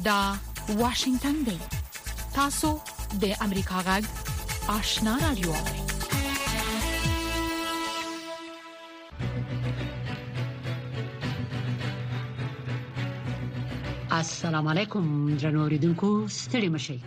دا واشنگتن دی. تاسو د امریکا غږ آشنا رادیو. السلام علیکم جناب اوریدونکو، ستړي مشئ.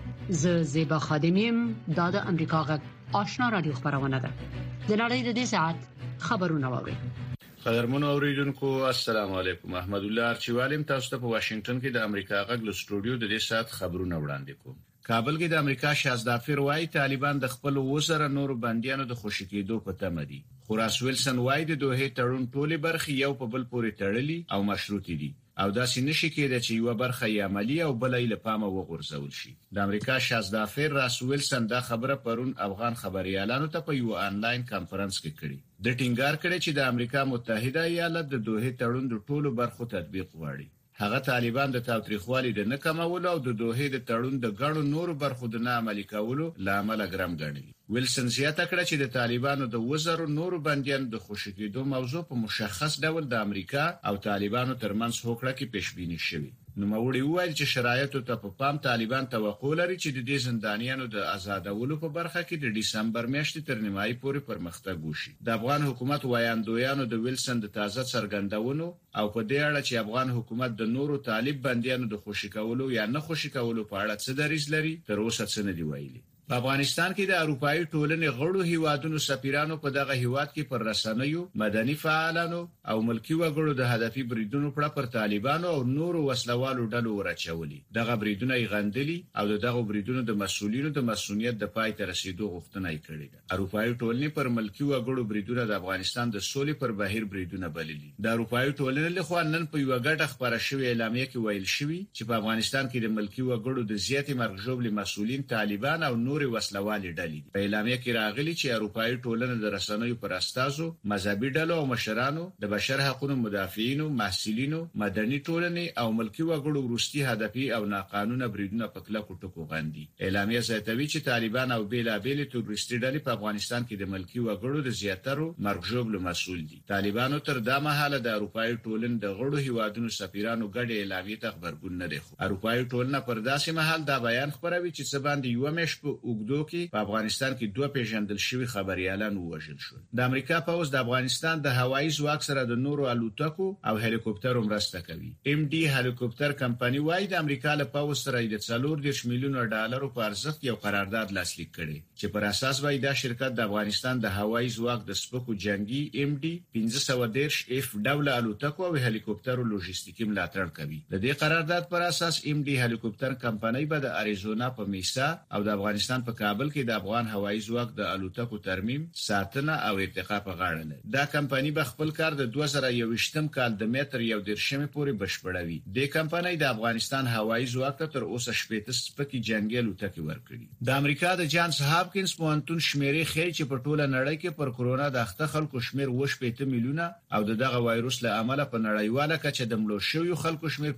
زه زیبا خادمیم. دا د امریکا غږ آشنا رادیو خبرونه ده. د نړۍ د دې ساعت خبرونه واورئ. قدرمنو اوریدونکو، السلام علیکم. احمد الله ارچوالم تاسو ته په واشنگټن کې د امریکا غږ له سټوډیو د دې ساعت خبرونه وړاندې کوم. کابل کې د امریکا شهزادافر وايي طالبان د خپل وزره نور بنديانو د خوشی کېدو په تمه دي. خوراس ویلسن وايي د دوه تړون ټولې برخې یو په بل پورې تړلي او مشروطي دي او دا سینشي کېده چې یو برخه یې عملی او بل یې لپاره وغورځول شي. د امریکا شهزادافر راس ویلسن دا خبره پرون افغان خبريالانو ته په یو آنلاین کانفرنس کې کړې. د ټینګار کړي چې د امریکا متحده ایالات د دوه تړون د ټولو برخو تطبیق غواړي. هغه طالبان د تاوتریخوالي د نه کمولو او د دوه د تړون د غړو نور برخو د نه عملي کولو لامل ګرام ګڼي. ویلسن زیاته کړه چې د طالبانو د وزرو نور بنديان د خوشی کېدو موضوع په مشخص ډول د امریکا او طالبانو ترمنځ هوکړه کې پیشبینی شوی. نو موري وایي چې شرایطو ته په پام طالبان توقع لري چې د دې زندانیانو د آزادولو په برخه کې د دسمبر میاشتې تر نیمایي پورې پرمختګ وشي. د افغان حکومت وایاندویانو د ویلسن د تازه څرګندونو او په دې اړه چې افغان حکومت د نورو طالب بنديانو د خوشی کولو یا نه خوشی کولو په اړه څه دریځ لري تر اوسه څه نه دی ویلي. په افغانستان کې د اروپאי ټولنې غړو هیوادونو سفیرانو په دغه هیواد کې پر رسنیو، مدني فعالانو او ملکی وګړو د هدفي بریدونو پر طالبانو او نورو وسلوالو ډلو ورچولي. دغه بریدونه یې غندلي او دغه بریدونو د مسؤلینو د مسؤلیت د پای ته رسیدو غوښتنه یې کړې ده. اروپאי ټولنې پر ملکی وګړو بریدونه د افغانستان د سولې پر بهیر بریدونه بللي. د اروپאי ټولنې لخوا نن په یو غټه خبره شوې اعلامیه کې ویل شوی چې په افغانستان کې د ملکی وګړو د زیاتې مرګ ژوبل مسؤلین طالبان او نور وسلوالي ډلې دي. په اعلامیه کې راغلي چې اروپאי ټولنه د رسنیو پر استازو، مذهبي ډلو او مشرانو، د بشر حقوقو مدافعینو، محصلینو، مدني ټولنې او ملکی وګړو وروستي هدفي او ناقانونه بریدونه په کلکو ټکو غندي. اعلامیه زیاتوي چې طالبان او بیلابېل تروریستي ډلې په افغانستان کې د ملکی وګړو د زیاترو مرګ ژوبل مسؤل دي. طالبانو تر دا مهاله د اروپאי ټولنې د غړو هیوادونو سفیرانو ګډه اعلامیه ته خبرګون نه دی. اروپאי ټولنه پر داسې مهال دا بیان خبروي چې څه باندې یو مېش په وګړو کې په افغانستان کې دوه پیژندل شوی خبريالان ووژل شول. د امریکا پوز د افغانستان د هوایي ځواک سره د نورو الوتکو او هلیکوپټرو مرسته کوي. ام ډي هلیکوپټر کمپنی وايي د امریکا له پوز سره د 40 میلیون ډالرو په ارزښت یو قرارداد لاسلیک کړي چې پر اساس وايي دا شرکت د افغانستان د هوایي ځواک د سپکو جنگي ام ډي 1510 اف ډول الوتکو او هلیکوپټرو لوجستیکي ملاتړ کوي. د دې قرارداد پر اساس ام ډي هلیکوپټر کمپنی به د اریزونا په میسا او د افغانستان په کابل کې د افغان هوایي ځواک د الوتکو ترمیم، ساتنه او ارتقا په غاړه لري. دا کمپنی به خپل کار د 2021م کال د متر یو درشمه پورې بشپړوي. د کمپنی د افغانستان هوایي ځواک ته تر اوسه شپږ سپکې جنگي الوتکې ورکړي. د امریکا د جانز هاپکینز پوهنتون شمیرې ښیي چې په ټوله نړۍ کې پر کورونا د اخته خلکو شمیر 8 میلیونه او دغه وایروس له امله په نړیواله کچه د مړو شویو خلکو شمیر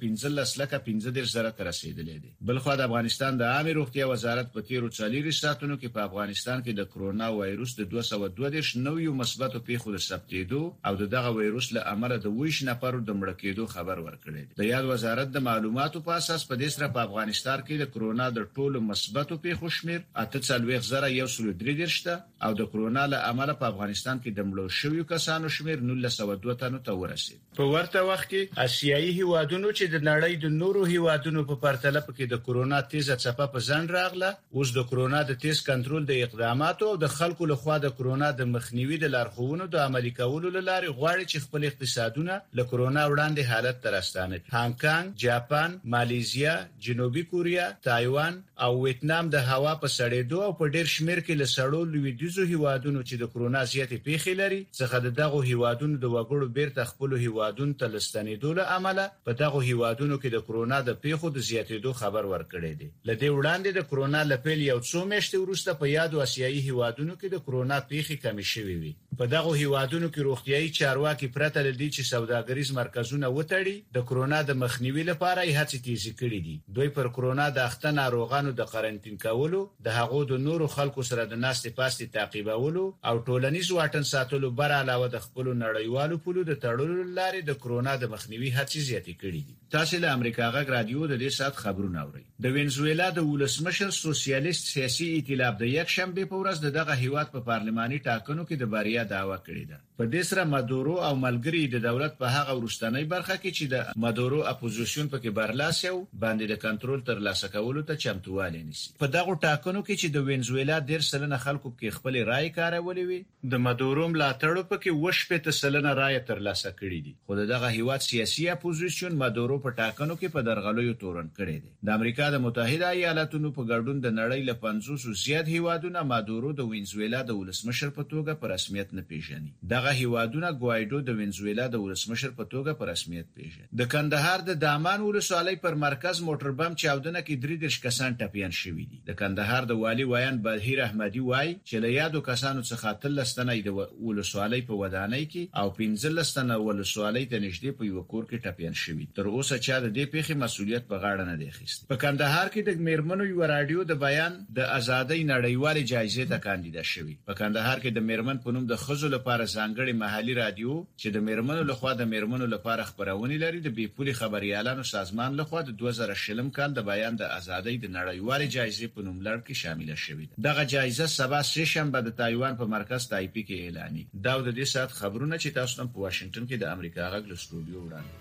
15,15,000 ته رسیدلی دی. بلخو د افغانستان د عامه روغتیا وزارت په تیرو 40 ساعتونو کې په افغانستان کې د کورونا وایروس د 222 نویو مثبتو پیښو د ثبتېدو او دغه وایروس له امله د 20 نفرو د مړ کېدو خبر ورکړی دی. د یاد وزارت د معلوماتو په اساس په دې سره په افغانستان کې د کورونا د ټولو مثبتو پیښو شمیر 8,033 او د کورونا له امله په افغانستان کې د مړو شویو کسانو شمیر 1902 تنو ته ورسید. په ورته وخت کې آسیایي هیوادونو چې د نړۍ د نورو هیوادونو په پرتله کې د کورونا تیزه څپه په ځان راغله، اوس د کورونا د تیز کنټرول د اقداماتو او د خلکو لخوا د کورونا د مخنیوي د لارښوونو د عملي کولو لپاره غواړي چې خپل اقتصادونه له کورونا وړاندې حالت ته راستانه کړي. هانګ کانګ، جاپان، ماليزیا، جنوبي کوریا، تایوان او ویتنام د هوا په سړېدو او په ډېر شمیر کې له سړو لویدیځو هیوادونو چې د کورونا زیاتې پیښې لري څخه دغه هیوادونو د وګړو بیرته خپل هیوادونو ته لستنېدو له امله په دغه هیوادونو کې د کورونا د پیښو د زیاتېدو خبر ورکړی دی. لدې وړاندې د کورونا لپاره یو څو میاشتې وروسته په یادو آسیایي هیوادونو کې د کرونا پیښې کمې شوې وي. په دغه هیوادونو کې روغتيایي چارواکي پرته لدی چې سوداګریز مرکزونه وټړي د کرونا د مخنیوي لپاره یې هڅې تیزې کړې دي. دوی پر کرونا د اخته ناروغانو د قرنټین کولو، د هغو د نورو خلکو سره د ناستې پاستې تعقیبولو او ټولنیز واټن ساتلو بر علاوه د خپل نړیوالو پولو د تړلو لارې د کرونا د مخنیوي هڅې زیاتې کړې دي. تاسو له امریکا غږ رادیو د دې سات خبرونه اورئ. د وینزویلا د ولسمشر سوسیالیست سیاسي ائتلاف د یک شنبه په ورځ دغه هیواد په پارلماني ټاکنو کې د بریا دعوا کړې ده. په دې سره مادورو او ملګری د دولت په هغه ورستنۍ برخه کې چې د مادورو اپوزیشن پکې برلاسه او باندې د کنټرول تر لاسه کولو ته چمتووالی نیسي. په دغه ټاکنو کې چې د وینزویلا 10% خلکو کې خپل رائے کارولې وي، د مادورو ملاتړو پکې 80% رائے تر لاسه کړې دي. خو دغه هیواد سیاسي اپوزیشن مادورو په ټاکنو کې په درغلیو تورن کړي دي. د امریکا د متحده ایالاتونو په ګډون د نړۍ له 500 زیات هیوادونو مادورو د وینزویلا د ولسمشر په توګه په رسمیت نه پیژني. دغه هیوادونه ګوایډو د وینزویلا د ولسمشر په توګه په رسمیت پیژني. د کندهار د دامان ولسوالۍ پر مرکز موټر بم چاودنه کې 33 کسان ټپیان شوي دي. د کندهار د والی ویان بهیر احمدی وای چې له یادو کسانو څخه 13 تنه د ولسوالۍ په ودانۍ کې او 15 تنه ولسوالۍ ته نږدې په یو کور کې ټپیان شوي. تر اوسه چا د دې پیښې مسؤلیت په غاړه نه دی اخیستی. په کندهار کې د میرمنو یو رادیو د بیان د ازادۍ نړیوالې جایزې ته کاندیدا شوی. په کندهار کې د میرمن په نوم د خزو لپاره ځانګړي محلي رادیو چې د میرمنو لخوا د میرمنو لپاره خبرونه لري د بیپولي خبريالانو سازمان لخوا د 2000 کال د بیان د ازادۍ د نړیوالې جایزې په نوم لړ کې شامل شوی. دغه جایزه سبا سه شنبه د تایوان په مرکز تایپی کې اعلاني. دا د دې سات خبرونه چې تاسو نن په واشنگټن کې د امریکا غږ له سټوډیو وړاندې.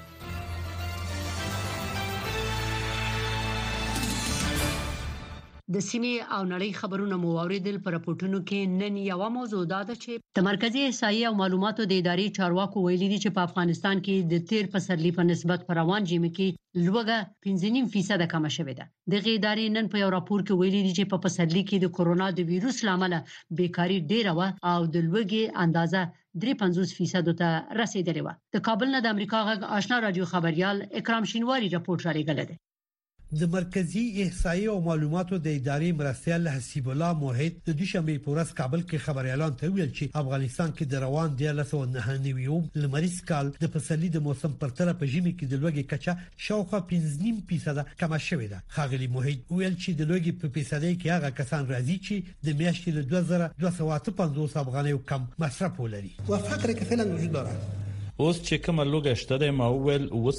د سیمې او نړۍ خبرونه مو اوریدل. پر راپورټونو کې نن یو موضوع ده چې د مرکزی احصایې او معلوماتو د ادارې چارواکو ویلي دي چې په افغانستان کې د تیر پسرلي په نسبت پر روان جیم کې لوګه 5.5% کم شوې ده. د ادارې نن په یو راپور کې ویلي دي چې په پسرلي کې د کورونا د وایروس لامل بیکاری ډیره و او د لوګي اندازه 53% ته رسیدلې و. د کابل نه د امریکا غږ آشنا رادیو خبريال اکرام شینواری راپور را لېږلی دی. د مرکزی احصایې او معلوماتو د ادارې مرستیال حسیب الله موحد د دوشنبه په ورځ کابل کې خبري اعلان ته ویل چې افغانستان کې د روان 1999 لمریز کال د فصلي د موسم پرتله په ژمي کې د لوګي کچه شاوخوا 5.5% کم شوې ده. خاغلی موحد ویل چې د لوګي په فیصدي کې هغه کسان راځي چې د میاشتې له 2250 افغانۍ کم مصرف ولري. وفقر که فعلا وجود داره. اوس چې کومه لوګه شته د ماویل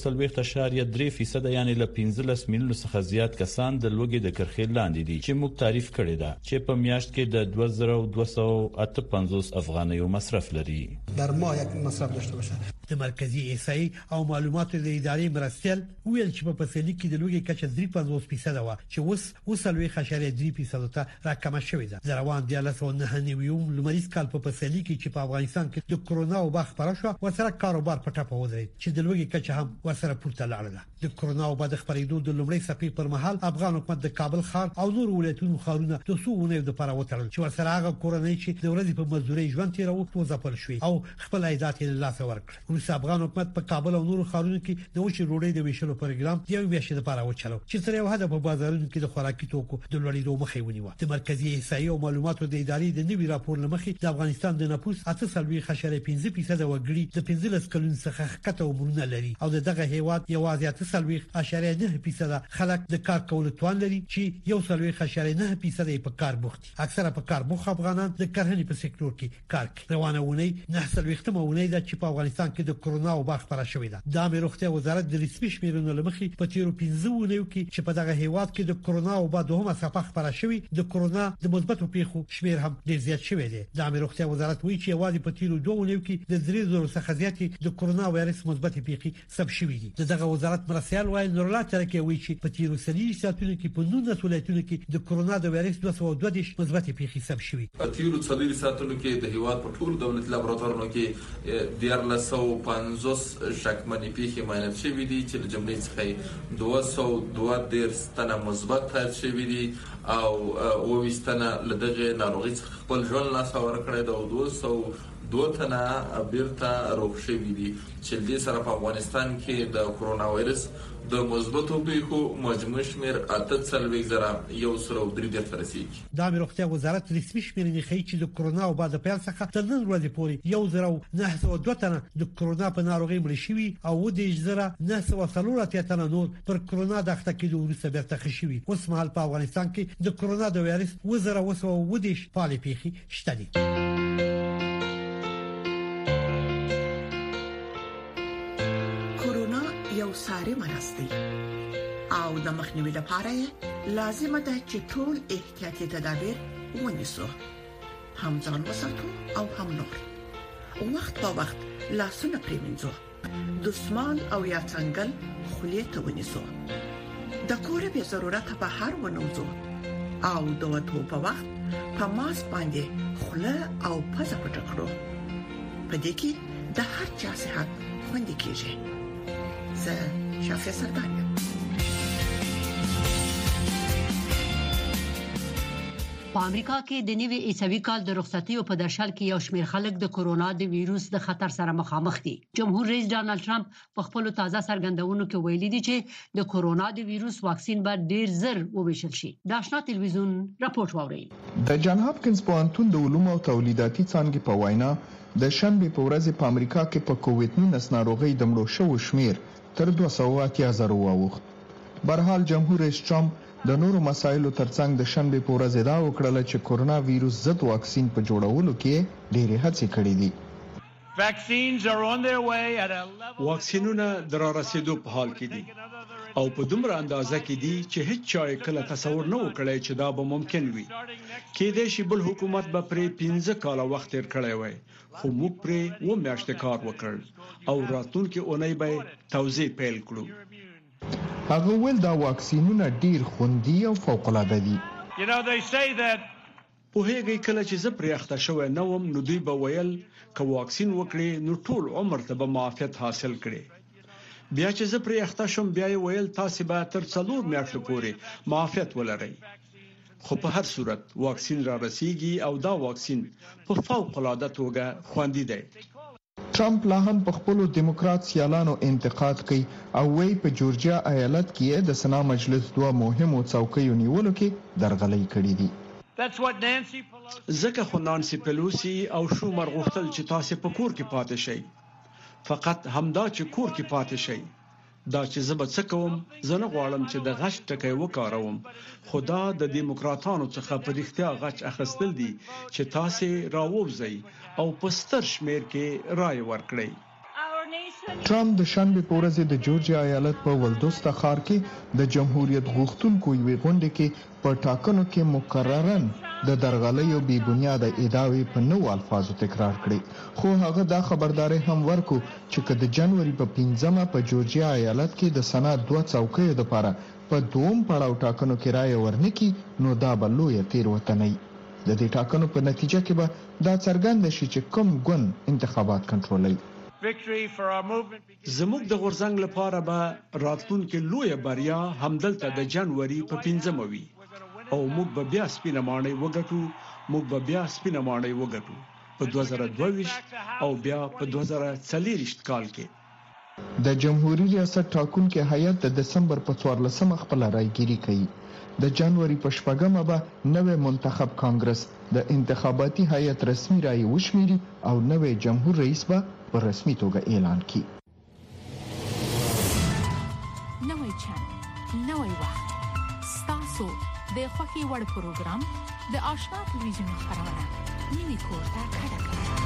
3.3% یعنی له 15 میلیون څخه زیات کسان د لوګي د کرخې لاندې دي چې موږ تعریف کړی دا چې په میاشت کې د 2258 افغانۍ مصرف لري. در ماه یک مصرف داشته باشه. د مرکزی احصایې او معلوماتو د ادارې مرستیال ویل چې په فصلي کې د لوګي کچه 3.5% و چې اوس 3.3% ته راکمه شوې ده. د روان 1999 لمریز کال په فصلي کې چې په افغانستان کې د کرونا وبا خبره شو ورسره کاروبار په ټاپه ودرېد چې د لوګي کچه هم ورسره پورته لاړه. د کرونا وبا د خبرېدو د لومړۍ څپې پر مهال افغان حکومت د کابل ښار او نور ولایتونو ښارونه د سوونه د لپاره وتړل چې ورسره هغه کورنۍ چې د ورځې په مزدوري ژوند تیرو وځپل شوې او خپل عیدات یې له لاسه ورکړ. روس افغان حکومت په کابل او نور ښارونو کې د وچې روړې د ویشلو پروګرام یو میاشتې لپاره وچلو چې تر یو حد په بازارونو کې د خوراکي توکو د لوړېدو مخه ونیو. د مرکزی احصایې او معلوماتو د ادارې د نوي راپور لمخې د افغانستان د نفوس 8.5% وګړي د 15 کلونو څخه کته عمرونه لري او دغه هیواد یوازې 8.9% خلک د کار کولو توان لري چې 1.9% په کار بوخت. اکثره په کار بوخ افغانان د کرهنې په سکتور کې کار کوي. روانه ونی 9 ونی د چې په افغانستان کې د کرونا وبا خبره شوې ده. د امیر روغتیا وزارت د رسمي شمیرونو لمخې په تیرو 15 ونیو کې چې په دغه هیواد کې د کرونا وبا دوهمه څپه خبره شوې د کرونا د مثبتو پیښو شمیر هم ډیر زیات شوی دی. د امیر روغتیا وزارت وایي چې یوازې په تیرو 2 ونیو کې د 3000 څخه زیات د کرونا وایرس مثبت پیښې ثبت شوې دي. دغه وزارت مرسیال وایي نورلا ترکه وایي چې په تیرو 30 ساعتونو کې په 19 ولایتونو کې د کرونا د وایرس 222 مثبت پیښې ثبت شوې. په تیرو 30 ساعتونو کې د هیواد په ټولو دولتي لابراتوارونو کې 1450 شکمنې پیښې معاینه شوې دي چې د جملې څخه 202 تنه مثبت حالت شوې دي او 20 تنه له دغه ناروغي څخه خپل ژوند لا سور کړی دا 200 دوه تنه بیرته روغ شوي دي چې د سره په افغانستان کې د کرونا وایرس د مثبتو پیښو مجموع شمیر 8,103 ته رسیدي. د روغتیا وزارت رسمي شمیرې ښیي چې د کرونا او بعد پیل څخه تر نن ورځې پورې 1,902 تنه د کرونا په ناروغي مړ شوي او 10,904 تنه نور پر کرونا د اخته کېدو وروسته بیرته ښه شوي. اوس مهال په افغانستان کې د کرونا د وایرس 1,210 فعالې پیښې شته دي. یو ساري مرض دی او د مخنیوي لپاره لازم ده چې ټول احتیاطي تدابیر ونیسو، هم ځان وساتو او هم نور. وخت په وخت لاسونه پریمنځو، دستمال او یا څنګل خولې ته ونیسو، د کور به ضرورت په هر ونوځو او د وټو په وخت په ماسک باندې خوله او پزه پټ کړو. په دې کې د هر چا صحت خوندي کیږي. شافعي سردانیا. په امریکا کې د نوي عیسوي کال د رخصتیو په درشل کې یو شمېر خلک د کرونا د وایروس د خطر سره مخامخ دي. جمهور رئیس ډانلډ ټرمپ په خپل تازه څرګندونو کې ویلي دي چې د کرونا د وایروس واکسین به ډیر زر وویشل شي. د آشنا ټلویزیون راپورټ واوري. د جان هاپکینز پوهنتون د علومو او تولیداتي څانګې په وینا د شنبه په ورځ په امریکا کې په کووډ-19 ناروغي د مړو شوو شمیر تر 280,000 واوښت. برحال جمهور رئیس ټرمپ د نورو مسایلو ترڅنګ د شنبه په ورځ دا وکړل چې کرونا وایروس ضد واکسین په جوړولو کې ډېرې هڅې کړې دي. واکسینونه د را رسیدو په حال کې دي او په دومره اندازه کې دي چې هیڅ چا کله تصور نه وکړي چې دا به ممکن وي. کېدای شي بل حکومت به پرې 15 کاله وخت تیر کړی وای، خو موږ پرې 2 میاشتې کار وکړ او راتلونکي اونۍ به توزیع پیل کړو. هغه ول دا واکسینونه ډیر خوندي او فوق العاده دي. په هغه کله چې زه پرې اخته شوی نه وم نو دوی به ویل ک واکسین وکړي نو ټول عمر ته به معافیت حاصل کړي. بیا چې زه پرې اخته شوم بیا ویل تاسو به تر 4 میاشتې پورې معافیت ولرئ. خو په هر صورت واکسین را رسیږي او دا واکسین په فوق العاده توګه خوندي دی. ټرمپ لا هم په خپل دیموکرات سیالانو انتقاد کوي او وايي په جورجیا ایالت کې د سنا مجلس دوه مهمو څوکیو نیولو کې درغلي کړې دي. ځکه خو نانسي پیلوسی او شومر غوښتل چې تاسو په کور کې پاتې شئ. فقط همدا چې کور کې پاتې شئ. دا چې زه به څه کوم زه نه غواړم چې د غش ټکی وکاروم، خو دا د دیموکراتانو څخه په رښتیا غچ اخیستل دي چې تاسو راووځئ او په ستر شمیر کې رائے ورکړئ. ټرمپ د شنبه په ورځ د جورجیا ایالت په ولدوستا ښار کې د جمهوریت غوښتونکو یوې غونډې کې په ټاکنو کې مکررن د درغلۍ او بې بنیاده ادعاوې په نوو الفاظو تکرار کړي. خو هغه دا خبرداري هم ورکو چې که د جنوري په 15مه په جورجیا ایالت کې د سنا 2 څوکیو لپاره په دوم پړاو ټاکنو کې رائے ورنکي نو دا به لوی تیروتنه وي. د دې ټاکنو په نتیجه کې به دا څرګند شي چې کوم ګوند انتخابات کنټرولوي. زموږ د غورځنګ لپاره به راتلونکي لوی بریا همدلته د جنوري په 15مه وي او موږ به بیا سپینه ماڼۍ وګټو په 2022 او بیا په 2024 کال کې. د جمهوریت ریاست ټاکنکو هیئت د دسمبر په 14مه خپل رايګيري کوي. د جنوري په 8مه به نوې منتخب کانګرس د انتخاباتي هیئت رسمي رائے وشمیري او نوې جمهور رئیس به په رسمي توګه اعلان کړي. نوې چانل، نوې وخت، ستاسو د خوښي وړ پروګرام د آشنا ټلویزیون خبرونه نوې کوټه کډه کړه.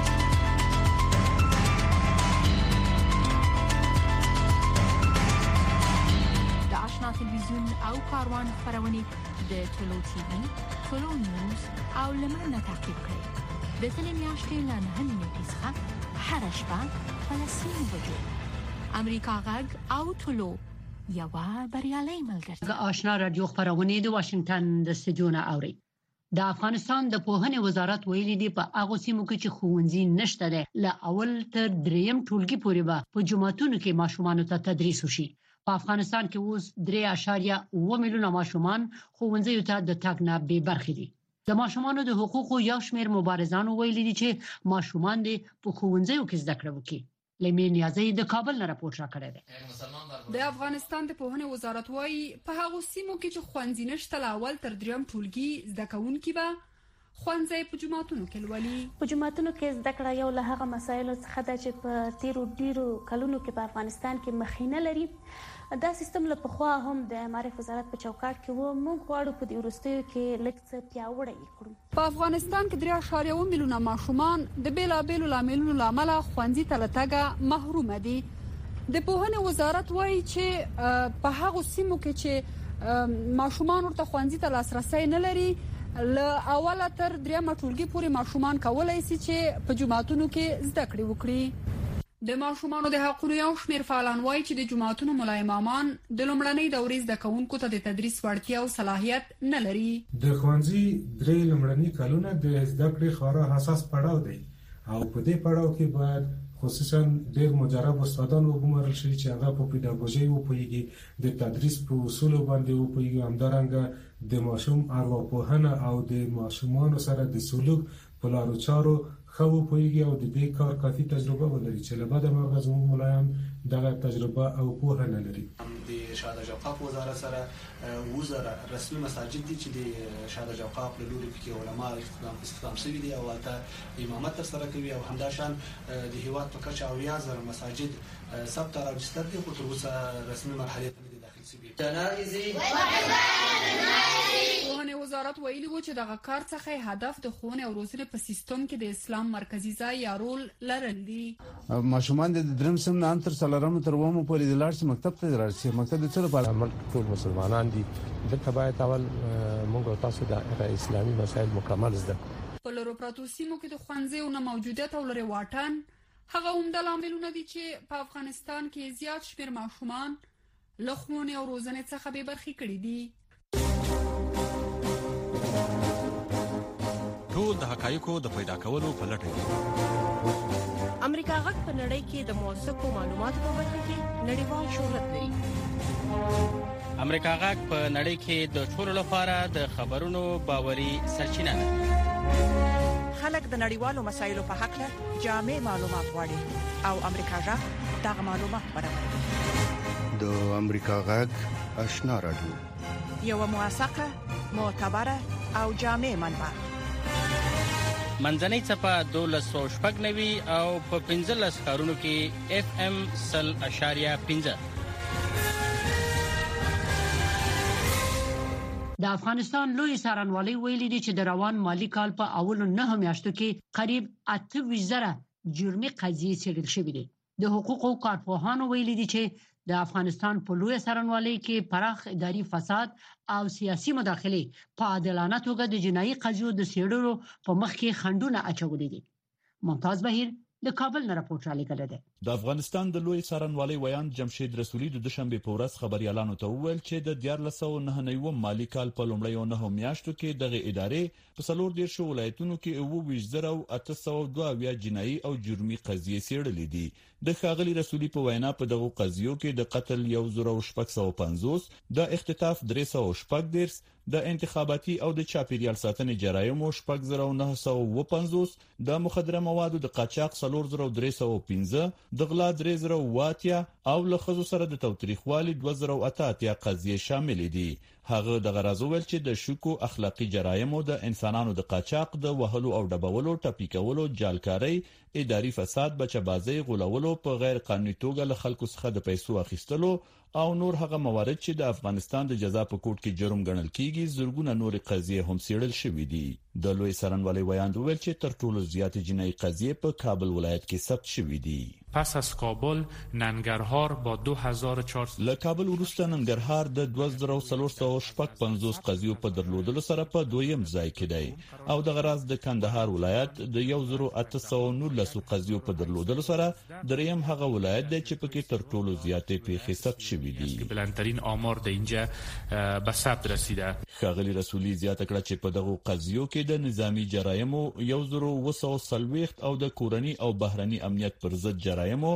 تلویزیون او کاروان خبرونه د ټولو ټي وي، ټولو نیوز او لمنه تعقیب کړئ. د ټلې میاشتې له 9 نیټې څخه هر شپه په 3 بجو امریکا غږ او ټولو یو بریالي ملګری. آشنا رادیو خبرونه د واشنگټن د استودیو اوري. د افغانستان د پوهنې وزارت ویلي دی په هغه سیمو کې چې ښوونځي نشته ده له اول تر 3م ټولګي پورې به په جماعتونو کې ماشومان ته تدریس وشي. په افغانستان کې اوس 3.7 میلیونه ماشومان ښوونځیو ته د تګ نه بې برخې دي. د ماشومانو د حقوقو یو شمېر مبارزانو ویلي دي چې ماشومان د پخوونځیو کې زده کړه وکړي. لمین نیازی د کابل نه راپور راکړی دی. د افغانستان د پوهنې وزارت وايي په هغه سیمو کې چې ښوونځي نشته له اول تر دریم ټولګي زده کوونکي به ښوونځي په جماعتونو کې لولي. په جماعتونو کې زده کړه یو له هغه مسایلو څخه ده چې په تیرو ډیرو کلونو کې په افغانستان کې مخینه لري. دا سیستم له پخوا هم د معرف وزارت په چوکاټ کې و. موږ غواړو په دې وروستیو کې لږ څه پیاوړی کړو. په افغانستان کې 3.1 میلیونه ماشومان د بیلابېلو لاملونو لامل ښوونځي ته له تګه محروم دي. د پوهنې وزارت وایي چې په هغو سیمو کې چې ماشومان ورته ښوونځي ته لاسرسي نه لري له اوله تر درېمه ټولګي پورې ماشومان کولای شي چې په جماعتونو کې زده کړې وکړي. د ماشومانو د حقوقو یو شمېر فعالان وایي چې د جماعتونو ملا امامان د لومړنۍ دورې زده کوونکو ته د تدریس وړتیا او صلاحیت نه لري. د ښوونځي درې لومړني کلونه د زده کړې خورا حساس پړاو دی او په دې پړاو کې باید خصوصا ډېر مجرب استادان وګمارل شي چې هغه په پیډاګوژي وپوهیږي، د تدریس په اصولو باندې وپوهیږي، همدارنګه د ماشوم ارواپوهنه او د ماشومانو سره د سلوک په لارو چارو خو پوهیږي او د دې کار کافي تجربه ولري چې له بعد مرغ زموږ ملایان دغه تجربه او پوهه نه لري. د شاده جوقاف وزارت سره وزاره رسمي مساجد دي چې د شاده جوقاف له لوري کې علما استخدام شوي دي او ته امامت سره کوي او همداشان د هیواد په کچه او یازر مساجد ثبت او رجستر دي خو تر اوسه رسمي مرحله ته نه داخل شوي. پوهنې وزارت ویلي و چې دغه کار څخه هدف د ښوونې او روزنې په سیستم کې د اسلام مرکزي ځای یا رول لرل دي. ماشومان د دریم سم نه تر څلورم تر ومو پورې د لاړ مکتب ته راځي. مکتب د څه لپاره؟ ملک ټول مسلمانان دي، دلته باید اول موږ تاسو د اسلامي مسایل مکمل زده کړو. په لورو پراتو سیمو کې د ښوونځیو نه موجودیت او لري واټن هغه عمده لاملونه دي چې په افغانستان کې زیات شمېر ماشومان له ښوونې او روزنې څخه بې برخې کړي دي. ټول د حقایقو د پیدا کولو په لټه کې. امریکا غږ په نړۍ کې د موثقو معلوماتو په برخه کې نړیوال شهرت لري. امریکا غږ په نړۍ کې د ټولو لپاره د خبرونو باوري سرچینه ده. خلک د نړیوالو مسایلو په حق له جامع معلومات غواړي او امریکا غږ دغه معلومات برابروي. د امریکا غږ آشنا رادیو یو موثقه، معتبره او جامع منبع. منځنۍ څپه 1290 او په 15 ښارونو کې FM 100.5. د افغانستان لوی څارنوالۍ ویلي دي چې د روان مالی کال په اولو 9 میاشتو کې قریب 28,000 جرمي قضیې څېړل شوې دي. د حقوقو کارپوهانو ویلي دي چې د افغانستان په لوی څارنوالۍ کې پراخ اداري فساد او سیاسي مداخله په عادلانه توګه د جنایي قضیو د څېړلو په مخ کې خنډونه اچولي دي. ممتاز بهیر د کابل نه راپور را لګل دي. د افغانستان د لوی څارنوالۍ ویان جمشید رسولي د دوشنبه په ورځ خبريالانو ته وویل چې د 1499 مالی کال په لومړیو 9 میاشتو کې دغه ادارې په 14 ولایتونو کې 28,802 جنایي او جرمي قضیې څېړلې دي. د ښاغلي رسولي په وینا په دغه قضیو کې د قتل 1650، د اختطاف 314، د انتخاباتي او د چاپیریال ساتنې جرایم 1950، د مخدره موادو د قاچاق 4315، د غلا 3080 او له خزو سره د توتریخوالي 2088 قضیې شامل دي. هغه د غرض ویل چې د شکو اخلاقی جرایم او د انسانانو د قاچاق د وهلو او ډبولو، ټپي کولو، جالکاری، اداري فساد، بچبازي، غولولو، په غیر قانوني توګه له خلکو څخه د پیسو اخیستلو او نور هغه موارد چې د افغانستان د جزا په کوټ کې جرم ګڼل کیږي، زرګونه نور قضیې هم څېړل شوې دي. د لوی څارنوالۍ ویاند ویل چې تر ټولو زیات جنایي قضیې په کابل ولایت کې ثبت شوې دي. پس از کابل ننګرهار با 2400 له کابل وروسته ننګرهار د 2450 قضیو په درلودلو سره په دویم ځای کې دی او د غراز د کندهار ولایت د 1819 قضیو په درلودلو سره دریم هغه ولایت دی چې پکې تر ټولو زیاتې پیښې ثبت شوې شوې دي. بلندترین آمار در اینجا به ثبت رسیده. ښاغلي رسولي زیاته کړه چې په دغه قضیو کې د نظامی جرایمو 1940 او د کورنی او بهرنی امنیت پر ضد جرایمو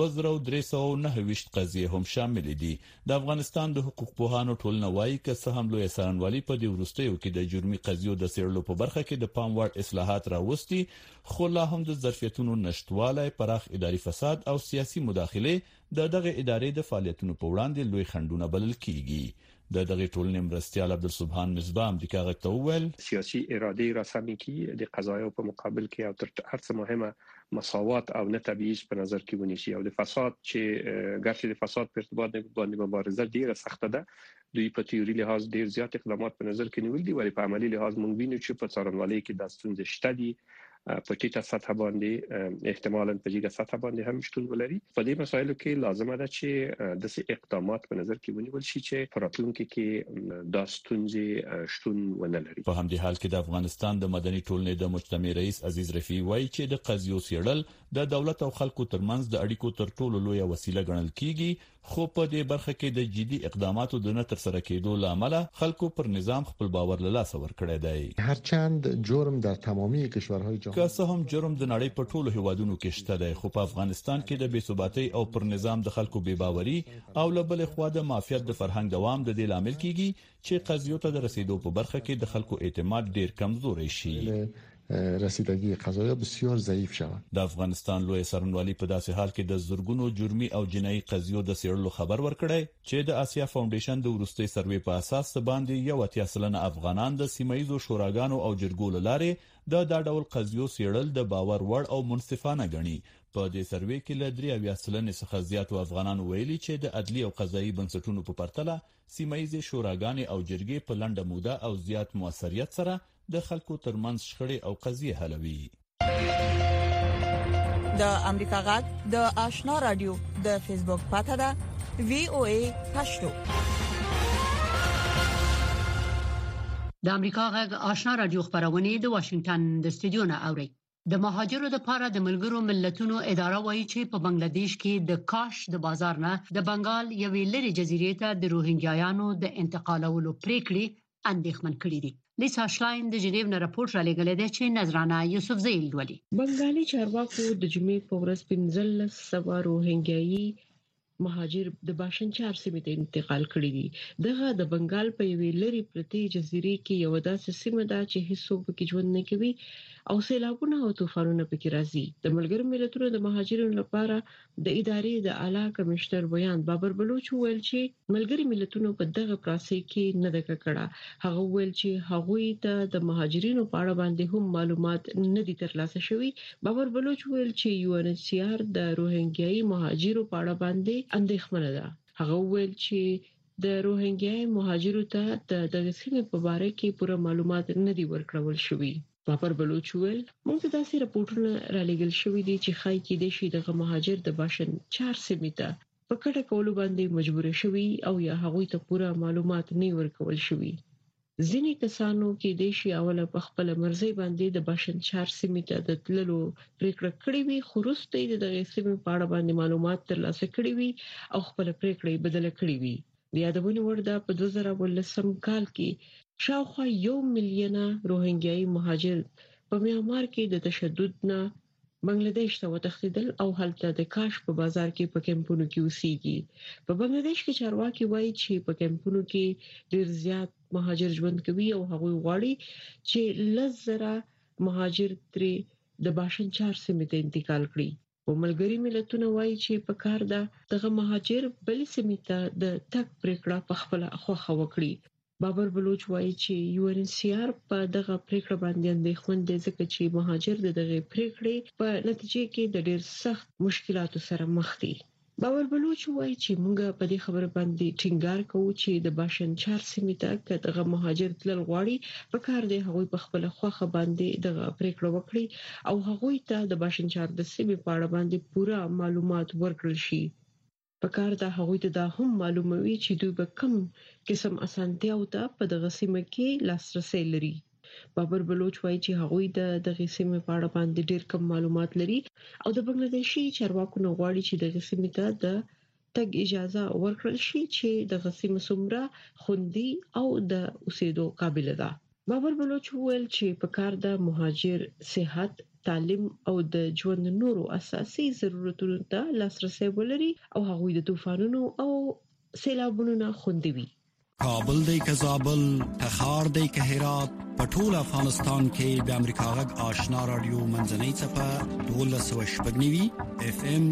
2329 قضیې هم شامل دي. د افغانستان د حقوق پوهانو ټولنه وايي چې څه هم لوی څارنوالي په دې وروستیو کې د جرمي قضیو د څېړلو په برخه کې د پام وړ اصلاحات راوستي، خو لا هم د ظرفیتونو نشټوالی، پراخ اداري فساد او سیاسي مداخله د دغه ادارې د فعالیتونو په وړاندې لوی خنډونه بلل کیږي. د دغه ټولنې مرستیال عبدالسبحان مصباح امریکا غږ ته وویل سیاسي اراده را سمي کې د قضایاو په مقابل کې او تر هر څه مهمه مساوات او نه تبعیض په نظر کې ونیسي او د فساد چې ګرچې د فساد په ارتباط باندې مبارزه ډیره سخته ده، دوی په تیوري لحاظ ډیر زیات اقدامات په نظر کې نیول دي، ولی په عملی لحاظ مونږ وینو چې په څارنوالۍ کې د ستونزې شته دي، په ټیټه سطح باندې احتمالاً په جګه سطح باندې هم شتون ولري. په دې مسایلو کې لازمه ده چې د سي اقدامات په نظر کې ونیول شي چې په راتلونکي کې د ستونزې شتون ونه لري. په همدې حال کې د افغانستان د مدني ټولنې د مجتمع رئیس عزیز رفیع وایي چې د قضیو څېړل د دولت او خلکو ترمنځ د اړیکو تر ټولو لویه وسیله ګڼل کیږي، خو په دې برخه کې د جدي اقداماتو د نه تر سره کېدو لامل خلکو پر نظام خپل باور له لاسه ورکړی دی. هرچند جرم در تمامی کشورهای جهان که څه هم جرم د نړۍ په ټولو هیوادونو کې شته دی، خو په افغانستان کې د بېثباتۍ او پر نظام د خلکو بېباوري او له بلې خوا د مافیات د فرهنګ دوام د دې لامل کیږي چې قضیو ته د رسیدو په برخه کې د خلکو اعتماد ډیر کمزوري شي. رسیدگی قضایا بسیار ضعیف شود. د افغانستان لوی څارنوالي په داسې حال کې د زورګونو جرمي او جنایي قضیو د څېړلو خبر ورکړی چې د آسیا فاونډیشن د وروستي سروې په اساس باندې 80% افغانان د سیمایي شوراګانو او جرګو لاره د ډول قضیو څېړل د باور وړ او منصفانه ګڼي. په دې سروې کې له 83% څخه زیاتو افغانانو ویلي چې د عدلي او قضایي بنسټونو په پرتله سیمایي شوراګانې او جرګې په لنډه موده او زیات موثریت سره د خلکو ترمنځ شخړې او قضیې حلوي. د امریکا غږ د آشنا رادیو د فیسبوک پاڼه ده VOA پښتو. د امریکا غږ آشنا رادیو خبرونه د واشنگټن د استودیو نه اوري. د مهاجرو لپاره د ملګرو ملتونو اداره وایي چې په بنگلاديش کې د کاش د بازار نه د بنگال یوې لري جزیرې ته د روهینګیانو د انتقالولو پریکړې اندېښمن کړې دي. لیسا شلاین د جنیو نه راپور را لګلې ده چې نظرانه یوسفزۍ ولي. بنگالي چارواکو د جمعې په ورځ 15 روهینګیایي مهاجر د باشنچار سیمې ته انتقال کړي دي. دغه د بنگال په یوې لري پرتې جزیرې کې یو داسې سیمه ده چې هیڅوک پکې ژوند نه کوي او سیلابونه او طوفانونه پکې راځي. د ملګرو ملتونو د مهاجرینو لپاره د ادارې د اعلی کمشنر بیان بابر بلوچ ویل چې ملګري ملتونو په دغه پروسې کې نه د کړه. هغه ویل چې هغوی ته د مهاجرینو په اړه باندې هم معلومات نه دي ترلاسه شوي. بابر بلوچ ویل چې UNHCR د روهینګیایي مهاجرو په اړه باندې اندېښمنه ده. هغه ویل چې د روهینګیایي مهاجرو ته د دغه سیمې په اړه کې پوره معلومات نه دي ورکړل شوي. بابر بلوچ ویل موږ ته داسې راپورټونه را لېږل شوي دي چې خای کې د شي دغه مهاجر د باشنچار سیمې ته په کډه کولو باندې مجبور شوي او یا هغوی ته پوره معلومات نه ورکول شوي. ځینې کسانو کې د شي اوله په خپل مرزي باندې د باشنچار سیمې ته د تللو پریکړه کړې وي، خو وروسته د دغه سیمې په اړه باندې معلومات ترلاسه کړې وي او خپل پریکړه بدله کړې وي. د یادونه ورده په 2019 کال کې شاوخوا 1 میلیون روهینګیایي مهاجر په میانمار کې د تشدد نه بنگلاديش ته وتښتیدل او هلته د کاش په بازار کې په کمپونو کې اوسېږي. په بنگلاديش کې چارواکي وایي چې په کمپونو کې ډېر زیات مهاجر ژوند کوي او هغوی غواړي چې لزره مهاجر ترې د باشنچار سیمې ته انتقال کړي. په ملګري ملتونو وایي چې په کار ده دغه مهاجر بل سیمې ته د تک پریکړه په خپل خوخه وکړي. بابر بلوچ وایي چې UNHCR په دغه پریکړه باندې اندېښمن دي ځکه چې مهاجر دغه پریکړې په نتیجه کې د ډېر سخت مشکلاتو سره مخ دي. بابر بلوچ وایي چې موږ په دې خبره باندې ټینګار کوو چې د باشنچار سیمې ته دغه مهاجر تلل غواړي په کار دی هغوی په خپل خوخه باندې دغه پریکړه وکړي او هغوی ته د باشنچار د سیمې په اړه باندې پوره معلومات ورکړل شي. په کار دا هغوی ته دا هم معلوموي چې دوی به کوم قسم اسانتیاو ته په دغه سیمه کې لاسرسي لري. بابر بلوچ وایي چې هغوی د دغه سیمې په اړه باندې ډېر کم معلومات لري او د بنگلاديشي چارواکو نه غواړي چې دغه سیمې ته د تګ اجازه ورکړل شي چې د غسیمه سمره خوندي او د اوسېدو قابل ده. بابر بلوچ ویل چې په کار د مهاجر صحت، تعلیم او د ژوند نورو اساسي ضرورتونو ته لاسرسي ولري او هغوی د طوفانونو او سیلابونو نه خوندي وي. کابل دی که زابل، تخار دی که هرات، په ټول افغانستان کې د امریکا غږ آشنا رادیو منځنۍ څپه 12.9 FM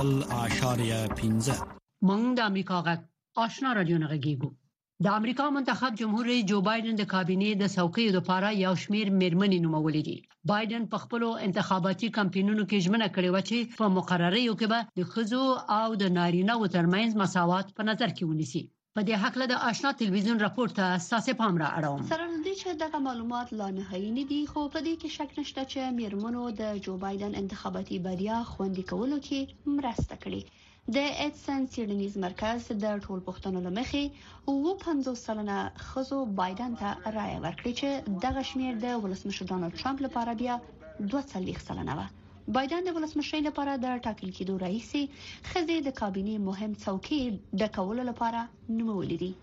0.15. موږ د امریکا غږ آشنا رادیو نه غږیږو. د امریکا منتخب جمهور رئیس جو بایدن د کابینې د څوکیو لپاره یو شمېر میرمنې نومولې دي. بایدن په خپل انتخاباتي کمپاینونو کې ژمنه کړې و چې په مقرریو کې به د ښځو او د نارینه‌و ترمنځ مساوات په نظر کې ونیسي. په دې حق له د آشنا ټلویزیون راپور ته اساسي پام را اړوم. سره دې چې دغه معلومات لا نهایي نه دي، خو په دې کې شک نشته چې میرمنو د جو بایدن انتخاباتي بریا خوندي کولو کې مرسته کړې. د اډسن سیډنیز مرکز د ټول پښتنو لمخې 50 سلنه خزو بایدن ته رائے ورکړي چې دغه شمیر د ولسمشر ډانلډ ټرمپ لپاره بیا 42 سلنه و. بایدن د ولسمشر لپاره د ټاکل کېدو رئیس خزې د کابینې مهم څوکۍ د کولو لپاره نومولې دي.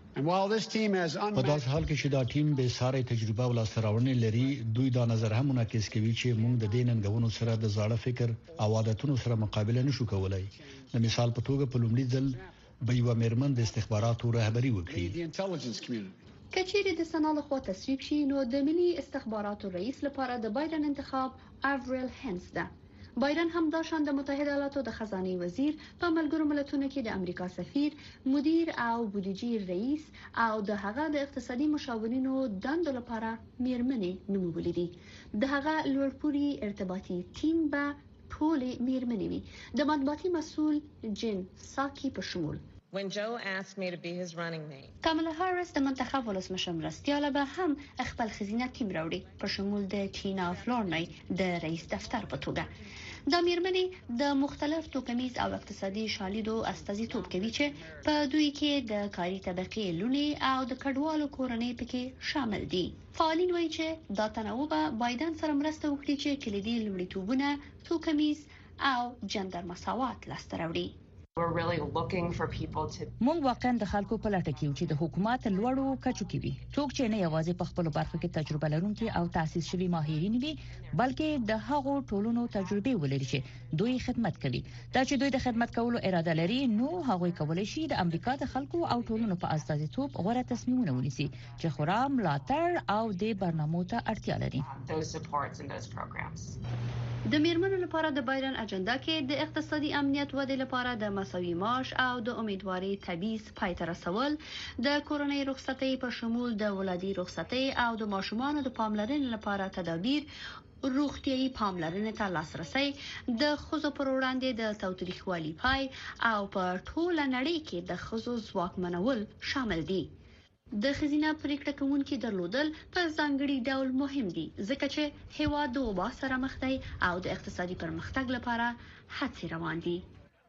په داسې حال کې چې دا ټیم به ساري تجربه او لاسته لري، دوی دا نظر هم منعکس کوي چې موږ د دې ننګونو سره د زاړه فکر او عادتونو سره مقابله نشو کولای. د مثال په توګه په لومړي ځل به یو میرمن د استخباراتو رهبری وکړي. کچېرې د سنا له خوا تصویب شي، نو د ملي استخباراتو رئیس لپاره د بایدن انتخاب افریل هینس ده. بایدن هم دا شان د متحده ایالاتو د خزانه وزیر، په ملګرو ملتونو کې د امریکا سفیر، مدیر او بودیجې رئیس او د هغه د اقتصادي مشاورینو دندو لپاره میرمنې نومولې دي. د هغه لوړپوړي ارتباطي ټیم به ټولې میرمنې وي، د مطبوعاتي مسؤل جن ساکي په شمول. When Joe asked me to be his running mate. کاملا هاریس د منتخب ولسمشر مرستیاله به هم خپل خزینه ټیم راوړي، په شمول د ټینا فلورنی د رئیس دفتر په توګه. د میرمنې د مختلف توکمیز او اقتصادي شالیدو استازیتوب کوي چې په دوی کې د کاري طبقې لونې او د کډوالو کورنۍ پکې شامل دي. فعالین وایي چې دا تنوع به بایدن سره مرسته وکړي چې کلیدي لومړیتوبونه توکمیز او جندر مساوات لاسته راوړي. موږ واقعا د خلکو په لټه کې یو چې د حکومت لوړو کچو کې وي، څوک چې نه یوازې په خپل برخه کې تجربه لرونکي او تاسیس شوي ماهرین وي، بلکې د هغو ټولونو تجربه ولري چې دوی خدمت کوي. دا چې دوی د خدمت کولو اراده لري، نو هغوی کولای شي د امریکا د خلکو او ټولونو په استازیتوب غوړه تصمیمونه ونیسي چې خورا ملاتړ او د برنامو ته اړتیا لري. د میرمنو لپاره د بایدن اجنډا کې د اقتصادي امنیت ودې لپاره د مساوي معاش او د امیدواري تبعیض پای ته رسول، د کورنۍ رخصتۍ په شمول د ولادي رخصتۍ او د ماشومانو د پاملرنې لپاره تدابیر، روغتيایي پاملرنې ته لاسرسي، د ښځو پر وړاندې د تاوتریخوالي پای او په ټوله نړۍ کې د ښځو ځواکمنول شامل دي. د خزینه پریکړه کوونکي درلودل په ځانګړي ډول مهم دي، ځکه چې هیواد د وبا سره مخ دی او د اقتصادي پرمختګ لپاره هڅې روان دي.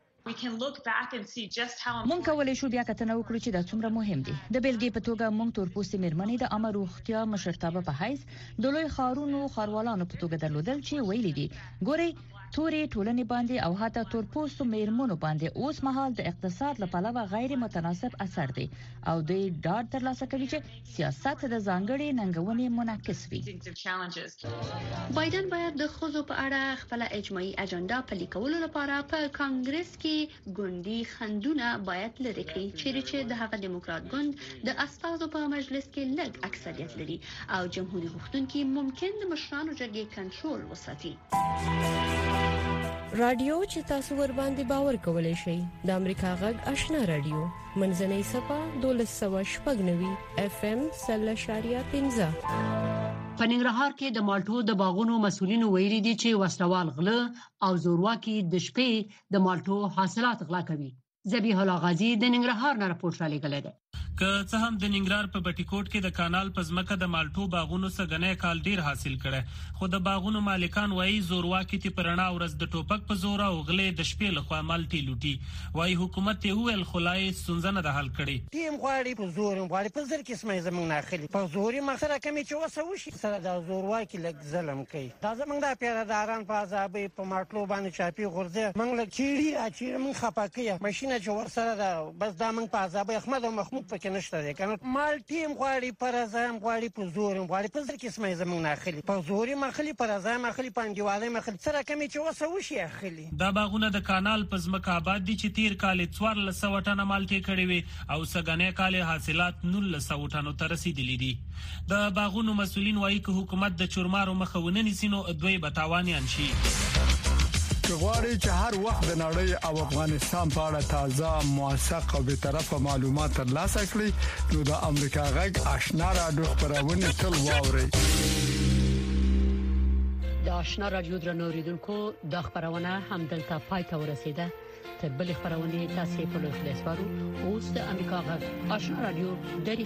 مونږ کولای شو بیا کتنه وکړو چې دا څومره مهم دي. د بیلګې په توګه مونږ تورپوستې میرمنې د عامه روغتیا مشرتابه په حیث د لوی ښارونو ښاروالانو په توګه درلودل چې ویلي دي ګوري تورې ټولنې باندې او حتی تورپوستو میرمنو باندې اوس مهال د اقتصاد لپاره غیر متناسب اثر دی او د ډاډ ترلاسه کوي چې سیاست د ځانګړي ننګونې منعکس وي. بایدن باید د ښځو په اړه خپل اجماعي اجنډا پلي کولو لپاره په کانګرس کې ګوندي خندونه باید لري کړي، چې د هغه دیموکرات ګوند د استازو په مجلس کې لږ اکثریت لري او جمهوریت غوښتونکي ممکن د مشرانو جرګې کنټرول وساتي. رادیو چې تاسو ور باندې باور کولای شئ د امریکا غږ آشنا رادیو منځنۍ صفه 1290 FM 0.15. په ننګرهار کې د مالټو د باغونو مسؤلینو ویلي دي چې وسلوال غله او زورواکي د شپې د مالټو حاصلات غلا کوي. ذبیح الله غازی د ننګرهار نه راپور را لېږلی دی. که څه هم د ننګرهار په بټیکوټ کې د کانال په ځمکه د مالټو باغونو څخه کال ډیر حاصل کړي، خو د باغونو مالکان وایي زورواکي ته پرنا ورځ د ټوپک په زور او غلې د شپې لخوا مالټي لوټي. وایي حکومت ته ویل خلای سنځنه د حل کړي. تیم غواړي په زور غواړي په زر کې سمې زمونږ ناخلي په زوري مخره کمی چې وسه وشي سره د زورواکي لګ ظلم کوي. دا زمونږ د پیراداران په عذاب په ماټلو باندې چاپی غورځي موږ لګ چیړي اچیر موږ خپاکیه ماشينه چې ور سره دا بس دا موږ په عذاب احمد او محمود پکې نشته دي کنه. مال ټیم غواړي پر ازام غواړي په زور غواړي په ځل کې سمې زمونږ ناخلي په زوري مخلي پر ازام مخلي پنځواله مخلي سره کمی چې وسه وشي اخلي. دا باغونه د کانال په ځمکه آباد دي چې تیر کال 1400 ټنه مالټي کړي وي او سګنې کال حاصلات 1900 ټنو ته رسیدلي دي. د باغونو مسولین وایي چې حکومت د چورمارو مخاونه نیسینو دوی بتاوانیان شي. غواړي چې هر وخت د نړۍ او افغانستان په اړه تازه موثق او بی‌طرفه معلومات ترلاسه کړي نو د امریکا غږ آشنا رادیو خبرونه تل واوري. د آشنا رادیو درنوریدونکو د خبرونه هم دلته پای ته ورسیده. تر بل خبرونه تاسو په لوي خلاصوارو اوس د امریکا غږ آشنا رادیو د